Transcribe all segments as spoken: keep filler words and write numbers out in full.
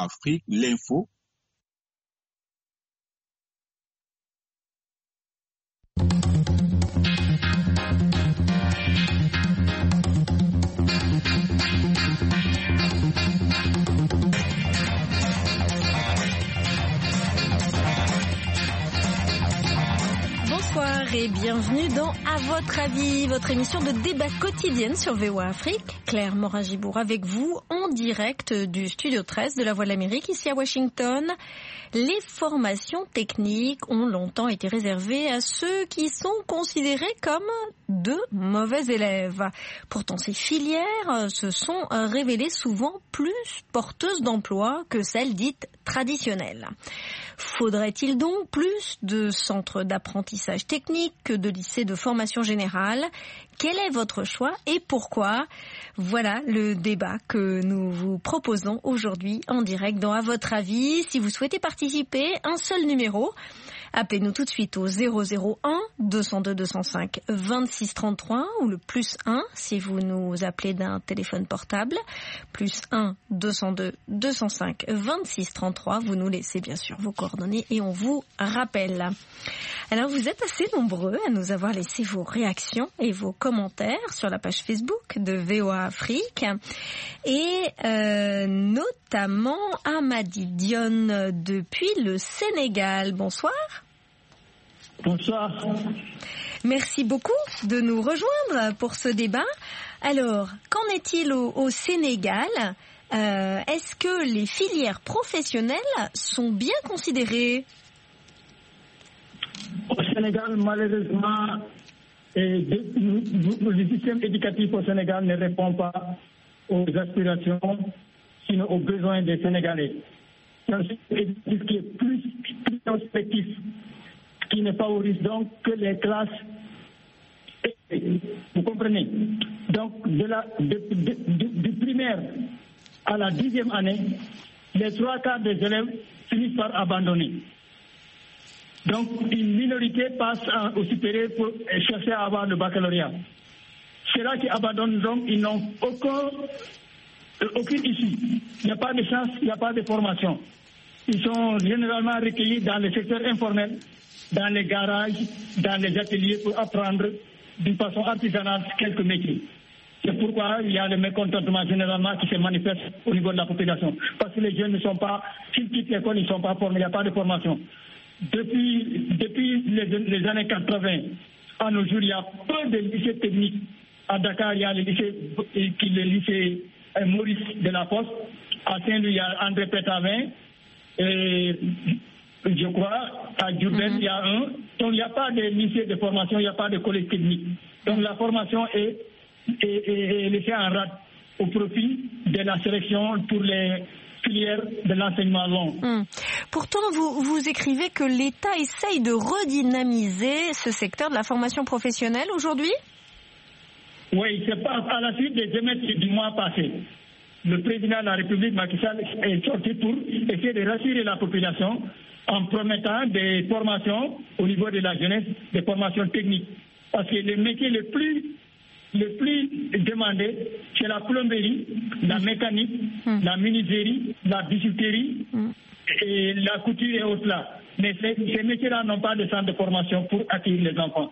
A Afrique, l'info. Bonsoir et bienvenue dans À votre avis, votre émission de débat quotidienne sur V O A Afrique. Claire Morin-Gibourg avec vous en direct du studio treize de la Voix de l'Amérique ici à Washington. Les formations techniques ont longtemps été réservées à ceux qui sont considérés comme de mauvais élèves. Pourtant, ces filières se sont révélées souvent plus porteuses d'emploi que celles dites traditionnelles. Faudrait-il donc plus de centres d'apprentissage technique que de lycées de formation générale ? Quel est votre choix et pourquoi ? Voilà le débat que nous vous proposons aujourd'hui en direct dans À votre avis. Si vous souhaitez participer, un seul numéro. Appelez-nous tout de suite au zéro zéro un deux zéro deux deux zéro cinq vingt-six trente-trois ou le plus un si vous nous appelez d'un téléphone portable. Plus un deux zéro deux deux zéro cinq vingt-six trente-trois. Vous nous laissez bien sûr vos coordonnées et on vous rappelle. Alors vous êtes assez nombreux à nous avoir laissé vos réactions et vos commentaires sur la page Facebook de V O A Afrique et euh, notamment Amadi Dione depuis le Sénégal. Bonsoir. Bonsoir. Merci beaucoup de nous rejoindre pour ce débat. Alors, qu'en est-il au, au Sénégal ? euh, Est-ce que les filières professionnelles sont bien considérées ? Au Sénégal, malheureusement, et de, le système éducatif au Sénégal ne répond pas aux aspirations, sinon aux besoins des Sénégalais. C'est un système éducatif qui est plus, plus prospectif, qui ne favorise donc que les classes. Vous comprenez? Donc, de la, de, de, de, du primaire à la dixième année, les trois quarts des élèves finissent par abandonner. Donc, une minorité passe en, au supérieur pour chercher à avoir le baccalauréat. Ceux-là qui abandonnent, donc, ils n'ont aucun, aucune issue. Il n'y a pas de chance, il n'y a pas de formation. Ils sont généralement recueillis dans le secteur informel, dans les garages, dans les ateliers pour apprendre d'une façon artisanale quelques métiers. C'est pourquoi il y a le mécontentement généralement qui se manifeste au niveau de la population. Parce que les jeunes ne sont pas, s'ils quittent l'école, ils ne sont pas formés, il n'y a pas de formation. Depuis, depuis les, les années quatre-vingts, à nos jours, il y a peu de lycées techniques. À Dakar, il y a le lycée, le lycée Maurice de la Poste. À Saint-Louis, il y a André Pétavin. Et je crois, à Diourbel, mm-hmm. il y a un. Donc, il n'y a pas de lycée de formation, il n'y a pas de collège technique. Donc, la formation est, est, est, est laissée en rade au profit de la sélection pour les filières de l'enseignement long. Mm. Pourtant, vous, vous écrivez que l'État essaye de redynamiser ce secteur de la formation professionnelle aujourd'hui ? Oui, c'est pas à la suite des émeutes du mois passé. Le président de la République, Macky Sall, est sorti pour essayer de rassurer la population en promettant des formations au niveau de la jeunesse, des formations techniques. Parce que le métier le plus, le plus demandé, c'est la plomberie, la mécanique, mmh. la menuiserie, la bijouterie mmh. et la couture et autres là. Mais ces, ces métiers-là n'ont pas de centre de formation pour accueillir les enfants.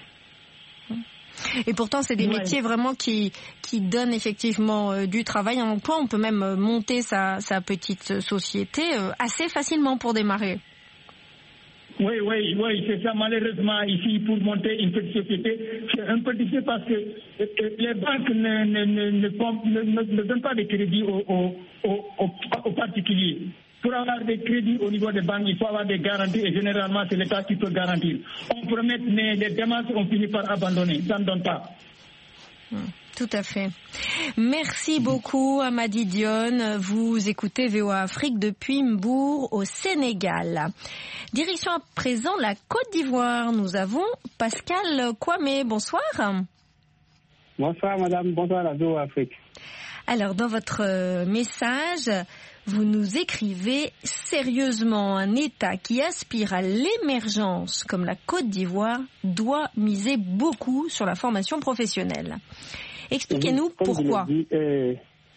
Et pourtant, c'est des ouais. métiers vraiment qui, qui donnent effectivement euh, du travail, un emploi. On peut même euh, monter sa, sa petite société euh, assez facilement pour démarrer. Oui, oui, oui, c'est ça. Malheureusement, ici, pour monter une petite société, c'est un peu difficile parce que euh, les banques ne, ne, ne, ne, ne, ne, ne donnent pas de crédit aux, aux, aux, aux particuliers. Pour avoir des crédits au niveau des banques, il faut avoir des garanties et généralement, c'est l'État qui peut garantir. On promet, mais les démarches, on finit par abandonner. Ça ne donne pas. Tout à fait. Merci beaucoup, Amadi Dione. Vous écoutez V O A Afrique depuis Mbour, au Sénégal. Direction à présent la Côte d'Ivoire. Nous avons Pascal Kwame. Bonsoir. Bonsoir, madame. Bonsoir à V O A Afrique. Alors, dans votre message, vous nous écrivez sérieusement, un État qui aspire à l'émergence comme la Côte d'Ivoire doit miser beaucoup sur la formation professionnelle. Expliquez-nous Comme pourquoi. Dit, euh,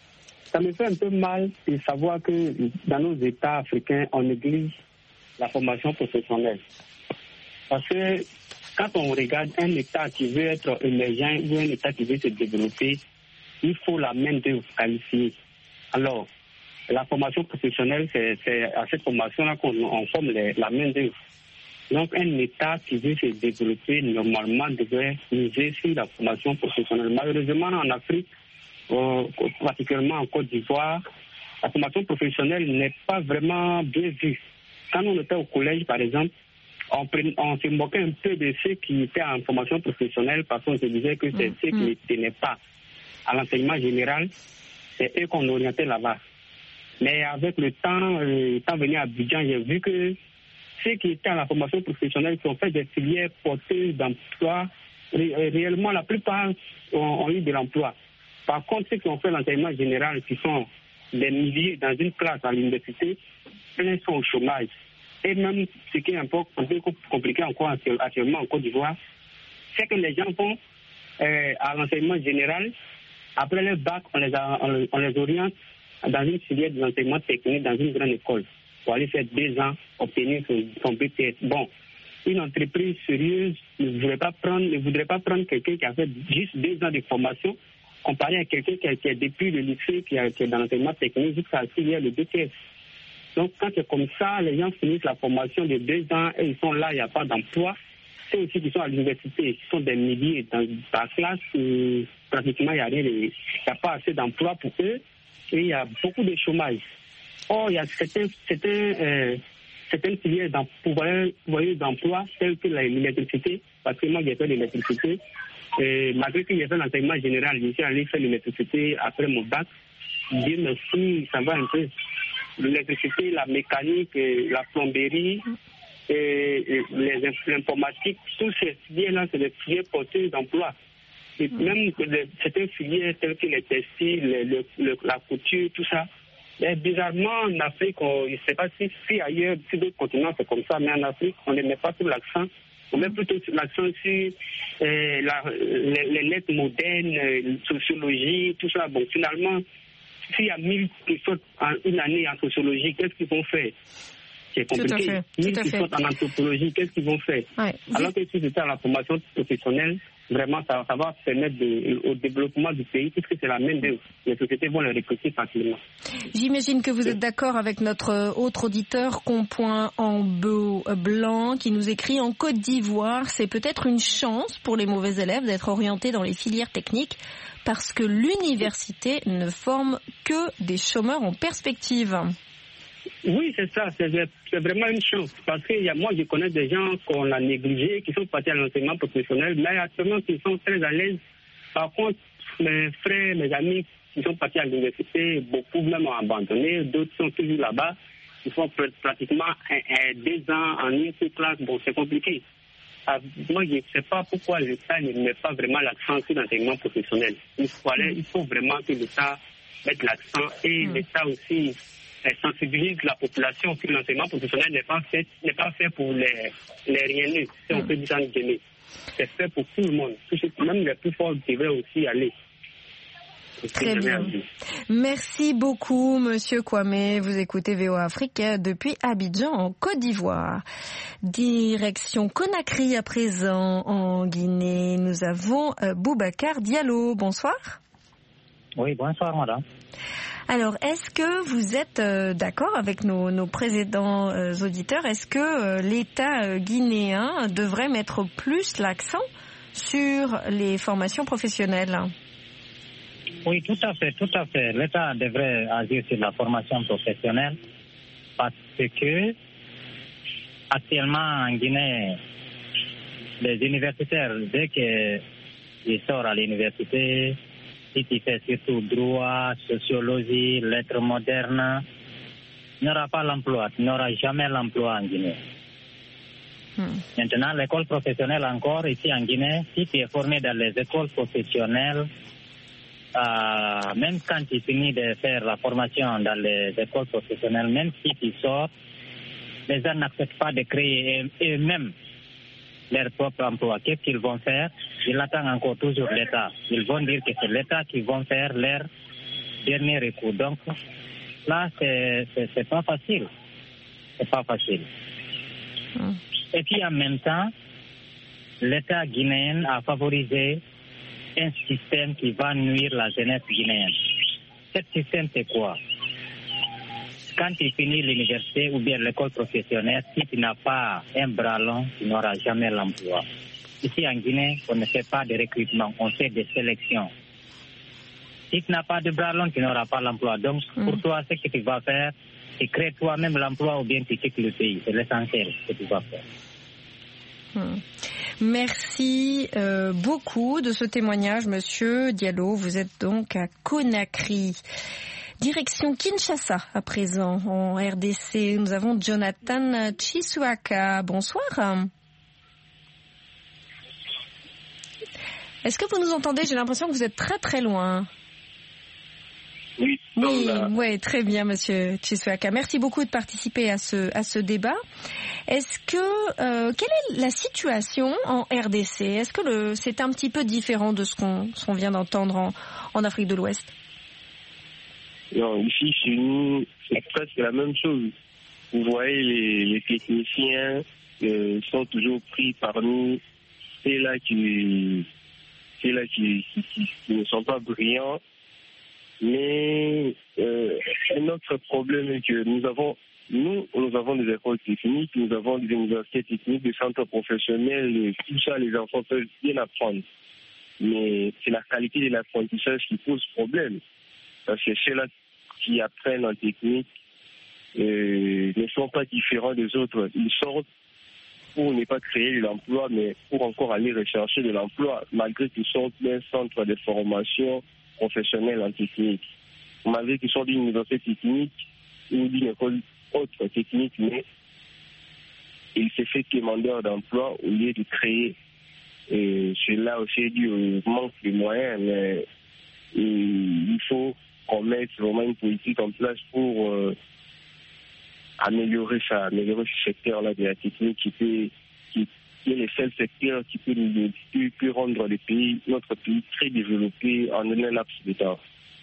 ça me fait un peu mal de savoir que dans nos États africains, on néglige la formation professionnelle. Parce que quand on regarde un État qui veut être émergent ou un État qui veut se développer, il faut la main-d'œuvre qualifiée. Alors, la formation professionnelle, c'est, c'est à cette formation-là qu'on on forme les, la main-d'œuvre. Donc, un État qui veut se développer, normalement, devrait miser sur la formation professionnelle. Malheureusement, en Afrique, euh, particulièrement en Côte d'Ivoire, la formation professionnelle n'est pas vraiment bien vue. Quand on était au collège, par exemple, on, pre- on se moquait un peu de ceux qui étaient en formation professionnelle parce qu'on se disait que c'est mmh. ceux qui ne tenaient pas à l'enseignement général, c'est eux qu'on orientait là-bas. Mais avec le temps, euh, étant venu à Abidjan, j'ai vu que ceux qui étaient à la formation professionnelle, qui ont fait des filières porteuses d'emploi, ré- réellement la plupart ont, ont eu de l'emploi. Par contre, ceux qui ont fait l'enseignement général, qui sont des milliers dans une classe à l'université, ils sont au chômage. Et même ce qui est un peu, un peu compliqué encore actuellement en Côte d'Ivoire, c'est que les gens vont euh, à l'enseignement général. Après le bac, on les, a, on, on les oriente dans une filière de l'enseignement technique dans une grande école pour aller faire deux ans, obtenir son, son B T S. Bon, une entreprise sérieuse ne voudrait pas prendre, ne voudrait pas prendre quelqu'un qui a fait juste deux ans de formation comparé à quelqu'un qui, a, qui est depuis le lycée, qui, a, qui est dans l'enseignement technique jusqu'à la filière de B T S. Donc, quand c'est comme ça, les gens finissent la formation de deux ans et ils sont là, il n'y a pas d'emploi. Ceux aussi qui sont à l'université, qui sont des milliers dans la classe, euh, pratiquement il n'y a rien, il n'y a pas assez d'emploi pour eux et il y a beaucoup de chômage. Or, il y a certains, certains, euh, certaines filières d'emploi telles que l'électricité, parce que moi j'ai fait l'électricité, et malgré que j'ai fait l'enseignement général, je suis allé faire l'électricité après mon bac. Dieu merci, ça va un peu. L'électricité, la mécanique, la plomberie, et les informatiques, tous ces filières-là, c'est des filières porteuses d'emploi. Et même certaines filières telles que les textiles, le, le, le, la couture, tout ça. Mais bizarrement, en Afrique, on, je ne sais pas si, si ailleurs, si d'autres continents c'est comme ça, mais en Afrique, on ne met pas tout l'accent. On met plutôt l'accent sur euh, la, les, les lettres modernes, euh, sociologie, tout ça. Bon, finalement, s'il y a mille qui sortent en une année en sociologie, qu'est-ce qu'ils vont faire? C'est compliqué. mille qui sortent en anthropologie, qu'est-ce qu'ils vont faire? Ouais. Alors que si c'était à la formation professionnelle, vraiment, ça, ça va permettre de, au développement du pays, puisque c'est la main d'œuvre. Les sociétés vont le recruter facilement. J'imagine que vous êtes d'accord avec notre autre auditeur, Compoint en beau blanc, qui nous écrit: en Côte d'Ivoire, c'est peut-être une chance pour les mauvais élèves d'être orientés dans les filières techniques, parce que l'université ne forme que des chômeurs en perspective. Oui, c'est ça, c'est, c'est vraiment une chance. Parce que y a, moi, je connais des gens qu'on a négligés, qui sont partis à l'enseignement professionnel, mais actuellement, qui sont très à l'aise. Par contre, mes frères, mes amis qui sont partis à l'université, beaucoup même ont abandonné, d'autres sont toujours là-bas. Ils font pratiquement un, un, deux ans en une seule classe. Bon, c'est compliqué. Ah, moi, je ne sais pas pourquoi l'État ne met pas vraiment l'accent sur l'enseignement professionnel. Il faut, aller, il faut vraiment que l'État mette l'accent et mmh. l'État aussi sensibilise la population que l'enseignement professionnel n'est pas fait, n'est pas fait pour les, les rien-nés, si on peut dire ça. C'est fait pour tout le monde. Même les plus forts devraient aussi y aller. Très bien. Merci beaucoup, Monsieur Kwame. Vous écoutez V O A Afrique depuis Abidjan, en Côte d'Ivoire. Direction Conakry à présent, en Guinée. Nous avons euh, Boubacar Diallo. Bonsoir. Oui, bonsoir, madame. Alors, est-ce que vous êtes euh, d'accord avec nos, nos précédents euh, auditeurs? Est-ce que euh, l'État euh, guinéen devrait mettre plus l'accent sur les formations professionnelles? Oui, tout à fait, tout à fait. L'État devrait agir sur la formation professionnelle parce que actuellement en Guinée, les universitaires, dès qu'ils sortent à l'université, si tu fais surtout droit, sociologie, lettres modernes, il n'y aura pas l'emploi, il n'y aura jamais l'emploi en Guinée. Hmm. Maintenant, l'école professionnelle encore, ici en Guinée, si tu es formé dans les écoles professionnelles, euh, même quand tu finis de faire la formation dans les écoles professionnelles, même si tu sors, les gens n'acceptent pas de créer eux-mêmes leur propre emploi. Qu'est-ce qu'ils vont faire? Ils attendent encore toujours l'État. Ils vont dire que c'est l'État qui va faire leur dernier recours. Donc, là, c'est, c'est, c'est pas facile. C'est pas facile. Mmh. Et puis, en même temps, l'État guinéen a favorisé un système qui va nuire la jeunesse guinéenne. Ce système, c'est quoi? Quand tu finis l'université ou bien l'école professionnelle, si tu n'as pas un bras long, tu n'auras jamais l'emploi. Ici en Guinée, on ne fait pas de recrutement, on fait des sélections. Si tu n'as pas de bras long, tu n'auras pas l'emploi. Donc, mmh. pour toi, ce que tu vas faire, c'est créer toi-même l'emploi ou bien tu quittes le pays. C'est l'essentiel que tu vas faire. Mmh. Merci euh, beaucoup de ce témoignage, Monsieur Diallo. Vous êtes donc à Conakry. Direction Kinshasa à présent, en R D C. Nous avons Jonathan Chisuaka. Bonsoir. Est-ce que vous nous entendez? J'ai l'impression que vous êtes très très loin. Oui, oui, ouais, très bien, Monsieur Chisuaka. Merci beaucoup de participer à ce à ce débat. Est-ce que euh, quelle est la situation en R D C? Est-ce que le c'est un petit peu différent de ce qu'on ce qu'on vient d'entendre en en Afrique de l'Ouest? Non, ici chez nous, c'est presque la même chose. Vous voyez, les, les techniciens euh, sont toujours pris parmi ceux-là qui, ceux-là qui, qui, qui, qui ne sont pas brillants. Mais euh, un autre problème est que nous avons, nous, nous avons des écoles techniques, nous avons des universités techniques, des centres professionnels, tout ça, les enfants peuvent bien apprendre. Mais c'est la qualité de l'apprentissage qui pose problème. Parce que ceux-là qui apprennent en technique euh, ne sont pas différents des autres. Ils sortent pour ne pas créer de l'emploi, mais pour encore aller rechercher de l'emploi, malgré qu'ils sortent d'un centre de formation professionnelle en technique. Malgré qu'ils sortent d'une université technique ou d'une école autre technique, mais il s'est fait demandeur d'emploi au lieu de créer. Et cela aussi dû au manque de moyens, mais et il faut qu'on mette vraiment une politique en place pour euh, améliorer ça, améliorer ce secteur-là de la technique qui, peut, qui, qui est le seul secteur qui peut, nous, qui peut rendre le pays, notre pays très développé en un laps de temps.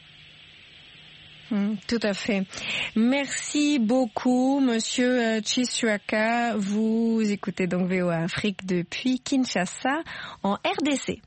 Mmh, tout à fait. Merci beaucoup, Monsieur Chisuaka. Vous écoutez donc V O A Afrique depuis Kinshasa, en R D C.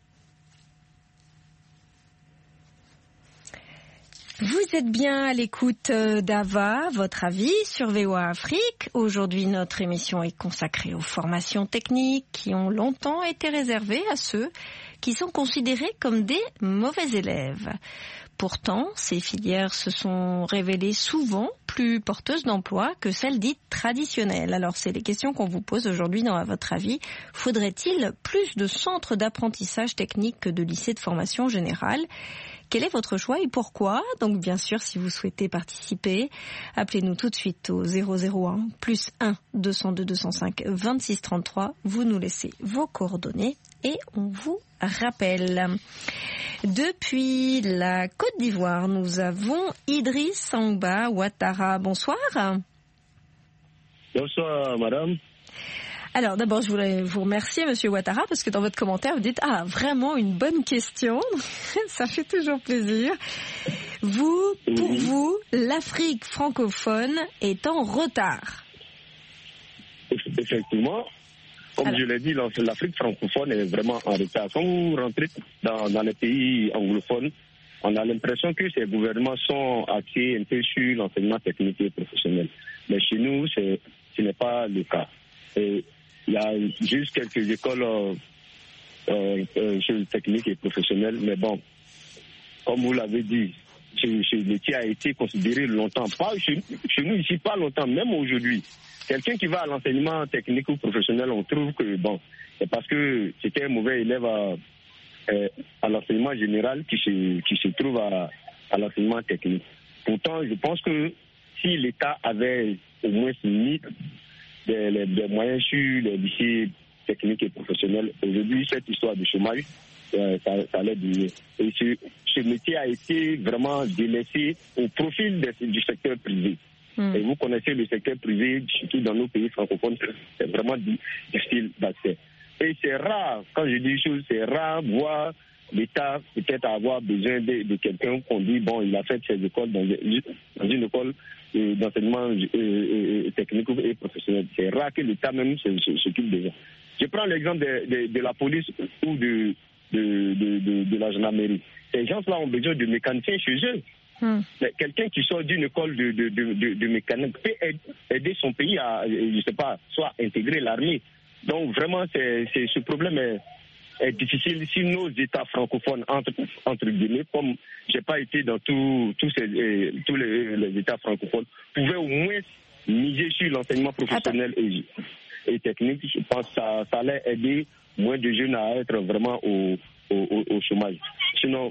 Vous êtes bien à l'écoute d'Ava, votre avis sur V O A Afrique. Aujourd'hui, notre émission est consacrée aux formations techniques qui ont longtemps été réservées à ceux qui sont considérés comme des mauvais élèves. Pourtant, ces filières se sont révélées souvent plus porteuses d'emploi que celles dites traditionnelles. Alors, c'est les questions qu'on vous pose aujourd'hui dans À votre avis. Faudrait-il plus de centres d'apprentissage technique que de lycées de formation générale ? Quel est votre choix et pourquoi? Donc bien sûr, si vous souhaitez participer, appelez-nous tout de suite au zéro zéro un plus un deux cent deux deux cent cinq vingt-six trente-trois. Vous nous laissez vos coordonnées et on vous rappelle. Depuis la Côte d'Ivoire, nous avons Idriss Sangba Ouattara. Bonsoir. Bonsoir, madame. Alors d'abord, je voulais vous remercier, Monsieur Ouattara, parce que dans votre commentaire, vous dites « Ah, vraiment une bonne question ». Ça fait toujours plaisir. Vous, pour oui. vous, l'Afrique francophone est en retard. Effectivement. Comme Alors. je l'ai dit, l'Afrique francophone est vraiment en retard. Quand vous rentrez dans, dans les pays anglophones, on a l'impression que ces gouvernements sont axés un peu sur l'enseignement technique et professionnel. Mais chez nous, c'est, ce n'est pas le cas. Et il y a juste quelques écoles euh, euh, techniques et professionnelles, mais bon, comme vous l'avez dit, ce, ce métier a été considéré longtemps. Pas chez, chez nous ici, pas longtemps, même aujourd'hui. Quelqu'un qui va à l'enseignement technique ou professionnel, on trouve que bon, c'est parce que c'était un mauvais élève à, à l'enseignement général qui se, qui se trouve à, à l'enseignement technique. Pourtant, je pense que si l'État avait au moins mis des, des, des moyens sur les lycées techniques et professionnels, aujourd'hui, cette histoire de chômage, euh, ça, ça allait diminuer. Et ce, ce métier a été vraiment délaissé au profil de, du secteur privé. Mmh. Et vous connaissez le secteur privé, surtout dans nos pays francophones, c'est vraiment difficile d'accès. Et c'est rare, quand je dis choses, c'est rare voir l'État peut-être avoir besoin de, de quelqu'un qu'on dit, bon, il a fait ses écoles dans, dans une école euh, d'enseignement euh, euh, technique et professionnel. C'est rare que l'État même s'occupe de ça. Je prends l'exemple de, de, de la police ou de, de, de, de, de la gendarmerie. Ces gens-là ont besoin de mécaniciens chez eux. Hmm. Quelqu'un qui sort d'une école de, de, de, de, de mécanique peut aider son pays à, je sais pas, soit intégrer l'armée. Donc vraiment, c'est, c'est, ce problème est, est difficile. Si nos États francophones, entre, entre guillemets, comme j'ai pas été dans tout, tout ces, euh, tous les, les États francophones, pouvaient au moins miser sur l'enseignement professionnel et, et technique, je pense que ça, ça allait aider moins de jeunes à être vraiment au, au, au chômage. Sinon,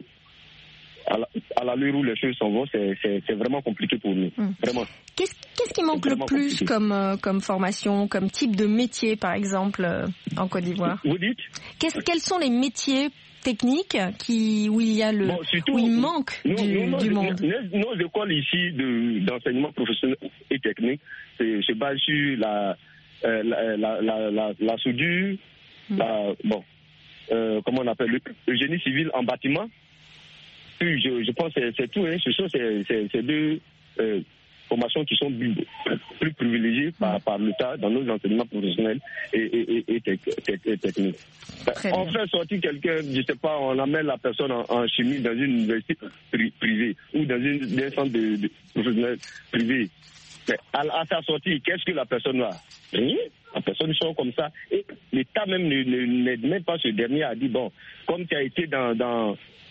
à la, à l'allure où les choses s'en vont, c'est, c'est, c'est vraiment compliqué pour nous. Mmh. Vraiment. Qu'est-ce, qu'est-ce qui manque le plus comme, euh, comme formation, comme type de métier, par exemple, euh, en Côte d'Ivoire? Vous dites Qu'est-ce, Quels sont les métiers techniques qui, où il y a le, bon, surtout, où il manque nous, du, nous, du nos, monde? Nos, nos écoles ici de, d'enseignement professionnel et technique se basent sur la, euh, la, la, la, la, la soudure, mmh. la, bon, euh, comment on appelle, le, le génie civil en bâtiment. Puis je, je pense que c'est, c'est tout. Hein. Ce sont ces, ces, ces deux euh, formations qui sont plus, plus privilégiées par, par l'État dans nos enseignements professionnels et, et, et, et, et, et techniques. On bien. fait sortir quelqu'un, je ne sais pas, on amène la personne en, en chimie dans une université privée ou dans une, un centre de, de professionnel privé. Mais à, à sa sortie, qu'est-ce que la personne a? Rien. La personne sort comme ça. Et l'État même ne, ne, n'aide même pas ce dernier à dire, bon, comme tu as été dans... dans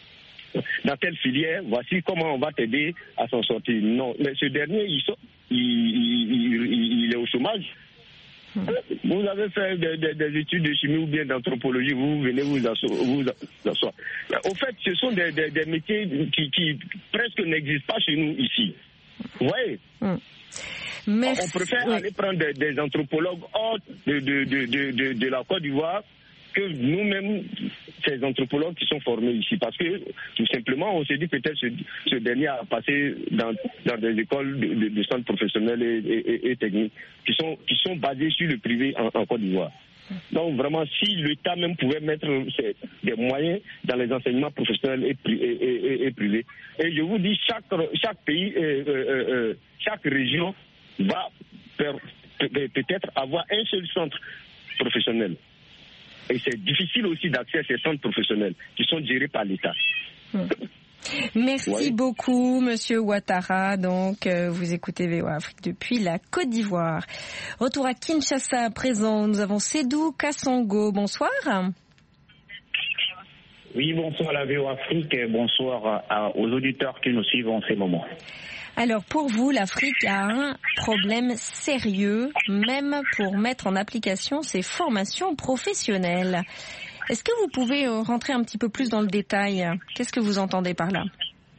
dans telle filière, voici comment on va t'aider à s'en sortir. Non, mais ce dernier, il, so- il, il, il, il est au chômage. Hmm. Vous avez fait des, des, des études de chimie ou bien d'anthropologie, vous venez vous asseoir. Au fait, ce sont des, des, des métiers qui, qui presque n'existent pas chez nous ici. Vous voyez hmm. Merci. On préfère oui. aller prendre des, des anthropologues hors de, de, de, de, de, de la Côte d'Ivoire que nous-mêmes, ces anthropologues qui sont formés ici. Parce que, tout simplement, on s'est dit peut-être ce, ce dernier a passé dans, dans des écoles de, de, de centres professionnels et, et, et techniques qui sont, qui sont basées sur le privé en, en Côte d'Ivoire. Donc, vraiment, si l'État même pouvait mettre ces, des moyens dans les enseignements professionnels et, et, et, et privés. Et je vous dis, chaque, chaque pays, euh, euh, euh, chaque région va peut-être avoir un seul centre professionnel. Et c'est difficile aussi d'accès à ces centres professionnels qui sont gérés par l'État. Hum. Merci ouais. beaucoup, Monsieur Ouattara. Donc, euh, vous écoutez V O A Afrique depuis la Côte d'Ivoire. Retour à Kinshasa à présent. Nous avons Sédou Kassongo. Bonsoir. Oui, bonsoir à la V O A Afrique et bonsoir à, aux auditeurs qui nous suivent en ces moments. Alors, pour vous, l'Afrique a un problème sérieux, même pour mettre en application ses formations professionnelles. Est-ce que vous pouvez rentrer un petit peu plus dans le détail? Qu'est-ce que vous entendez par là?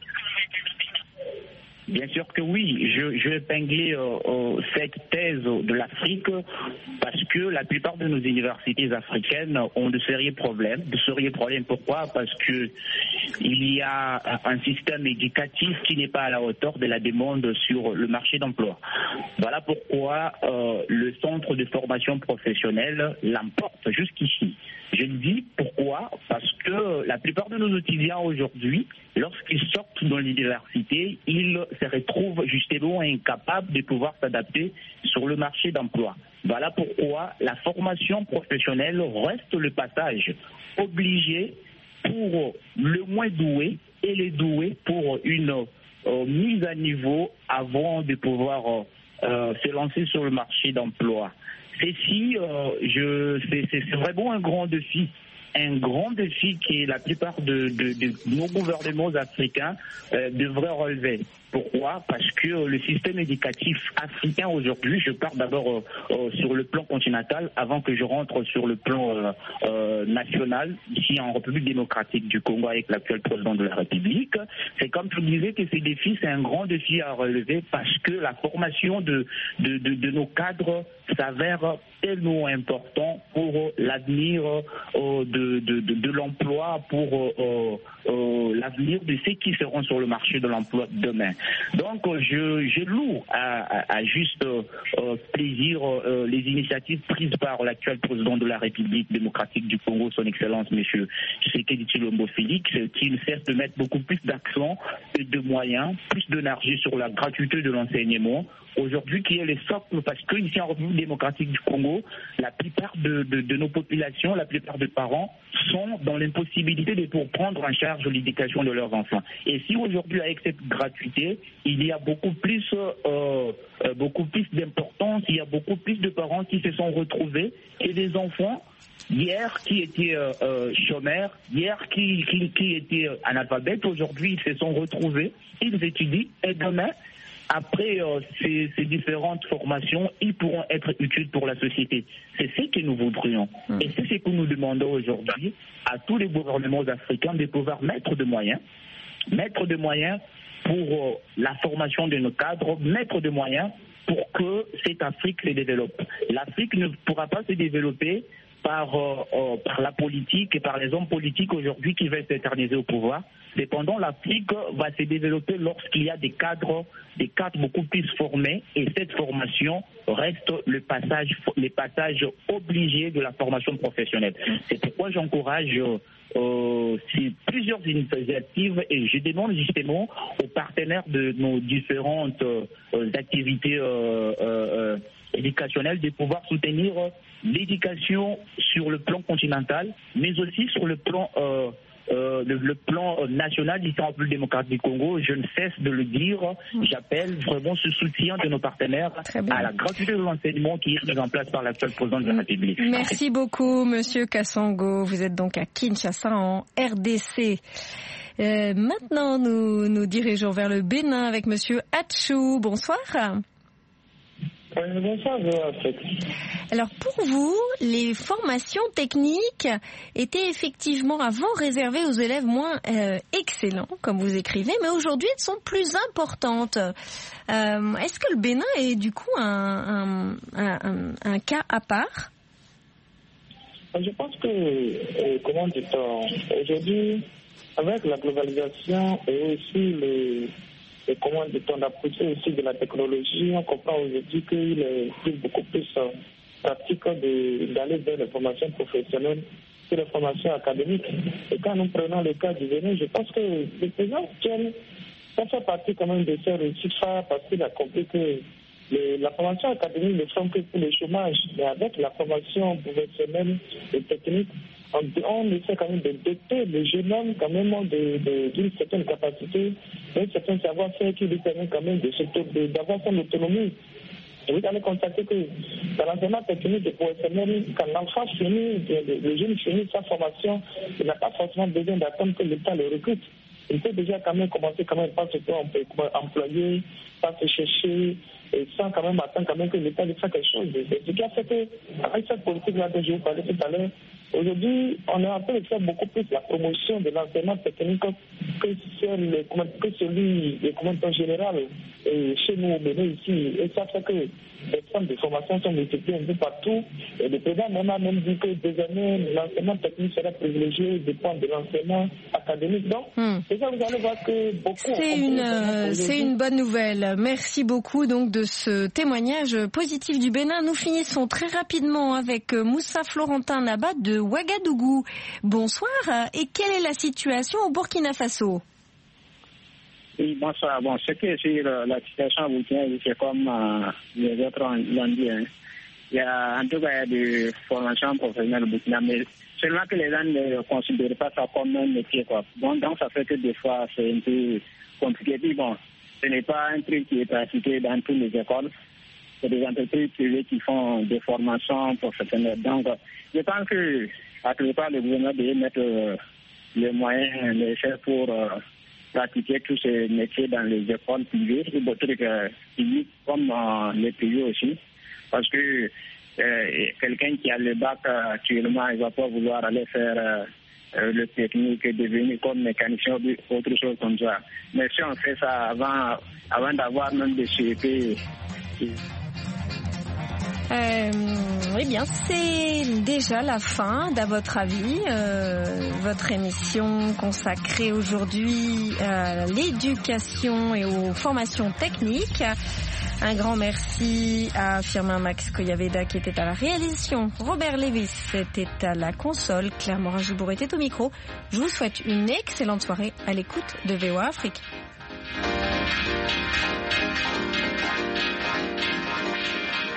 Bien sûr que oui. Je, je vais épingler euh, euh, cette thèse de l'Afrique parce que la plupart de nos universités africaines ont de sérieux problèmes. De sérieux problèmes, pourquoi? Parce que il y a un système éducatif qui n'est pas à la hauteur de la demande sur le marché d'emploi. Voilà pourquoi euh, le centre de formation professionnelle l'emporte jusqu'ici. Je le dis pourquoi? Parce que la plupart de nos étudiants aujourd'hui, lorsqu'ils sortent dans l'université, ils se retrouvent justement incapables de pouvoir s'adapter sur le marché d'emploi. Voilà pourquoi la formation professionnelle reste le passage obligé pour le moins doué et les doués pour une euh, mise à niveau avant de pouvoir euh, se lancer sur le marché d'emploi. Ceci, euh, je, c'est, c'est, c'est vraiment un grand défi. Un grand défi que la plupart de, de, de nos gouvernements africains euh, devraient relever. Pourquoi? Parce que euh, le système éducatif africain aujourd'hui, je pars d'abord euh, euh, sur le plan continental avant que je rentre sur le plan euh, euh, national, ici en République démocratique du Congo avec l'actuel président de la République. C'est comme je disais que ces défis, c'est un grand défi à relever parce que la formation de, de, de, de nos cadres s'avère tellement important pour l'avenir euh, de, de, de, de l'emploi, pour euh, euh, l'avenir de ceux qui seront sur le marché de l'emploi demain. Donc, euh, je, je loue à, à, à juste euh, plaisir euh, les initiatives prises par l'actuel président de la République démocratique du Congo, son Excellence, M. Tshisekedi Tshilombo Félix, qui ne cesse de mettre beaucoup plus d'accent et de moyens, plus d'énergie sur la gratuité de l'enseignement, aujourd'hui qui est le socle, parce qu'ici en République démocratique du Congo, la plupart de, de, de nos populations, la plupart des parents sont dans l'impossibilité de pouvoir prendre en charge l'éducation de leurs enfants. Et si aujourd'hui, avec cette gratuité, il y a beaucoup plus, euh, euh, beaucoup plus d'importance, il y a beaucoup plus de parents qui se sont retrouvés et des enfants hier qui étaient euh, euh, chômeurs, hier qui, qui, qui étaient analphabètes, aujourd'hui ils se sont retrouvés, ils étudient et demain, après euh, ces, ces différentes formations, ils pourront être utiles pour la société. C'est ce que nous voudrions. Mmh. Et c'est ce que nous demandons aujourd'hui à tous les gouvernements africains de pouvoir mettre de moyens, mettre de moyens pour euh, la formation de nos cadres, mettre de moyens pour que cette Afrique se développe. L'Afrique ne pourra pas se développer par, euh, euh, par la politique et par les hommes politiques aujourd'hui qui veulent s'éterniser au pouvoir. Cependant, l'Afrique va se développer lorsqu'il y a des cadres, des cadres beaucoup plus formés, et cette formation reste le passage, les passages obligés de la formation professionnelle. C'est pourquoi j'encourage euh, plusieurs initiatives et je demande justement aux partenaires de nos différentes euh, activités euh, euh, éducationnelles de pouvoir soutenir l'éducation sur le plan continental, mais aussi sur le plan euh, Euh, le, le plan national du République démocratique du Congo. Je ne cesse de le dire. J'appelle vraiment ce soutien de nos partenaires à la gratuité de l'enseignement qui est mis en place par l'actuel président de la République. Merci beaucoup, Monsieur Kassango. Vous êtes donc à Kinshasa, en R D C. Euh, maintenant, nous nous dirigeons vers le Bénin avec Monsieur Atchou. Bonsoir. Bonsoir. Alors pour vous, les formations techniques étaient effectivement avant réservées aux élèves moins euh, excellents, comme vous écrivez, mais aujourd'hui elles sont plus importantes. Euh, est-ce que le Bénin est du coup un, un, un, un cas à part? Je pense que, euh, comment dit-on, aujourd'hui, avec la globalisation et aussi les et comment dit-on, d'approcher aussi de la technologie, on comprend aujourd'hui qu'il est beaucoup plus euh, pratique de, d'aller vers les formations professionnelles que les formations académiques. Et quand nous prenons le cas du Bénin, je pense que le président actuel, ça fait partie quand même de ses réussites parce qu'il a compris que les, la formation académique ne sont que pour le chômage, mais avec la formation professionnelle et technique, on, on essaie quand même de doter le jeune homme quand même de, de, d'une certaine capacité, d'un certain savoir-faire qui lui permet quand même de, de, d'avoir son autonomie. Et vous allez constater que dans l'enseignement technique et professionnel, quand l'enfant finit, le, le jeune finit sa formation, il n'a pas forcément besoin d'attendre que l'État le recrute. Il peut déjà quand même commencer quand même par se faire employer, par se chercher, et sans quand même attendre quand même que l'État lui fasse quelque chose. C'est ce qui a fait qu'avec cette politique-là dont je vous parlais tout à l'heure, aujourd'hui, on est en train de faire beaucoup plus la promotion de l'enseignement technique que, le, que celui de en général et chez nous au Bénin ici. Et ça fait que les centres de formation sont multipliés un peu partout. Et le président même a même dit que désormais l'enseignement technique sera privilégié dépend de l'enseignement académique. Donc, hmm. déjà vous allez voir que beaucoup... C'est une, euh, c'est une bonne nouvelle. Merci beaucoup donc de ce témoignage positif du Bénin. Nous finissons très rapidement avec Moussa Florentin Nabat de Ouagadougou. Bonsoir. Et quelle est la situation au Burkina Faso? Oui, bonsoir. Bon, ce que sur la situation à Burkina, c'est comme euh, les autres l'ont dit. Hein. Il y a en tout cas il y a des formations professionnelles au Burkina, mais seulement que les gens ne considèrent pas ça comme un métier, quoi. Bon, donc ça fait que des fois c'est un peu compliqué. Puis bon, ce n'est pas un truc qui est pratiqué dans toutes les écoles. C'est des entreprises privées qui font des formations professionnelles. Donc, je pense que à quelque part le gouvernement devait mettre euh, les moyens nécessaires pour euh, pratiquer tous ces métiers dans les écoles privées et d'autres trucs euh, publics comme euh, les privés aussi. Parce que euh, quelqu'un qui a le bac euh, actuellement, il ne va pas vouloir aller faire euh, euh, le technique et devenir comme mécanicien ou autre chose comme ça. Mais si on fait ça avant, avant d'avoir même des C E P... Euh, Eh bien, c'est déjà la fin, d'à votre avis, euh, votre émission consacrée aujourd'hui à l'éducation et aux formations techniques. Un grand merci à Firmin Max Koyaveda qui était à la réalisation, Robert Lévis était à la console, Claire Morin-Gibour était au micro. Je vous souhaite une excellente soirée à l'écoute de V O A Afrique.